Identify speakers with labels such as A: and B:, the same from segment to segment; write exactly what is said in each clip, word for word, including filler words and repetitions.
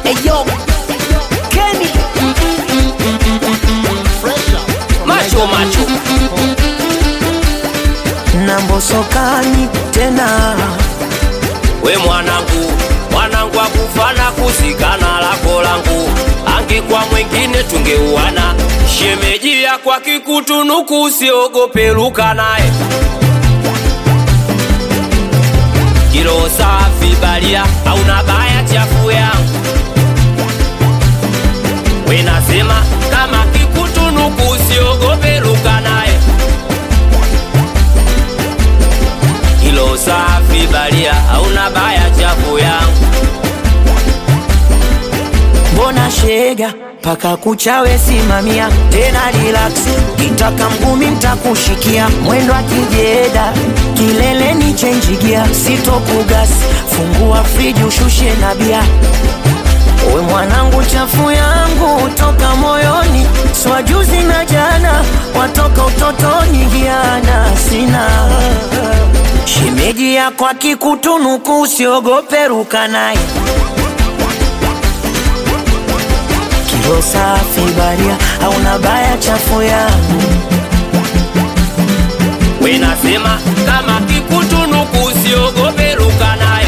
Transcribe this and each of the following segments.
A: Eyo Kenny Macho macho
B: Nambosokani tena.
A: We mwanangu, mwanangu akufana kusikana lako langu. Angekuwa mwingine tungeuana. Shemeji ya kwa kikutunuku usiogope luka nae. Kilo safi balia hauna baya chafu yangu. We nasema kama kikutunuku usiogope luka nae. Kilo safi balia hauna baya chafu yangu.
B: Mbona shega paka kuchawe simamia tena relax, kitaka mgumi nitakushikia mwendo akijeda kilele ni change gear, sitokugas fungua friji ushushe na bia. Uwe mwanangu chafu yangu toka moyoni, swajuzi na jana watoka utotoni giana sina. Shemeji ya kwa kikutunuku usiogope ruka nae. Kilo safi baria hauna baya chafu yangu.
A: We nasema kama kikutunuku usiogope ruka nae.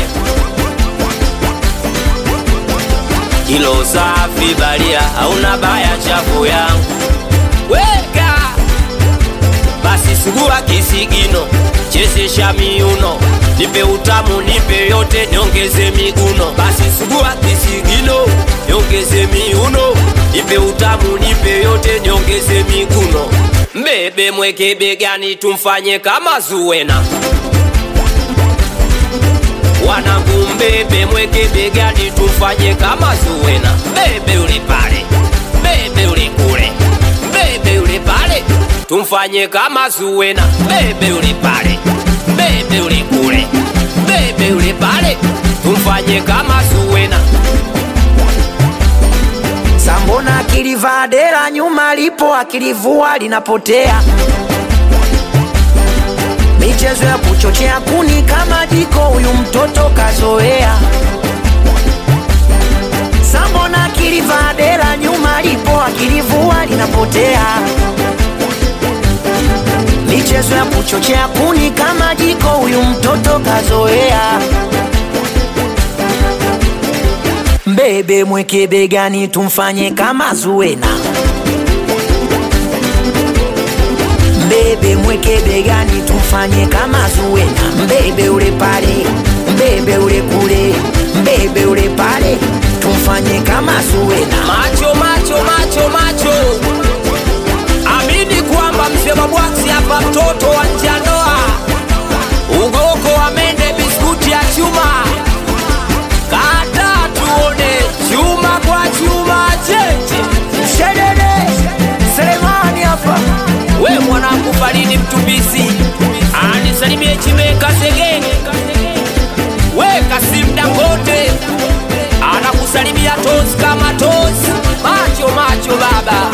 A: Kilo safi baria hauna baya chafu yangu. Weka basi sugua kisigino, chezesha miuno, nipe utamu nipe yote niongeze miguno. Basi sugua kisigino, niongeze miuno, nipe utamu nipe yote niongeze miguno. Mbebe mweke begani tumfanye kama Zuwena. Wanangu mbebe mweke begani tumfanye kama Zuwena. Mbebe ule pale, mbebe ule kule, mbebe ule pale tumfanye kama Zuwena. Mbebe ule pale, mbebe ule kule, mbebe ule pale tumfanye kama Zuwena.
B: Sambona akilivadera nyuma lipo akilivua linapotea. Michezo ya kuchochea kuni kama jiko huyu mtoto kazoea. Sambona akilivadera nyuma lipo akilivua linapotea. Michezo ya kuchochea kuni kama jiko huyu mtoto kazoea. Mbebe mweke begani tumfanye kama Zuwena. Mbebe mweke begani tumfanye kama Zuwena. Mbebe ule pale, mbebe ule kule, mbebe ule pale tumfanye kama Zuwena.
A: Macho macho macho macho, amini kwamba mzee Mabwaksi hapa mtoto wa Njanoa. Ugoko wa mende biskuti ya chuma. Kata tuone chuma kwa chuma cheche.
B: Shedede Selemani hapa.
A: We mwanangu Faridi Mtubisi, anisalimie Chimeka Segenge. We Kasim Dangote, anakusalimia tozi kama tozi. Macho macho baba.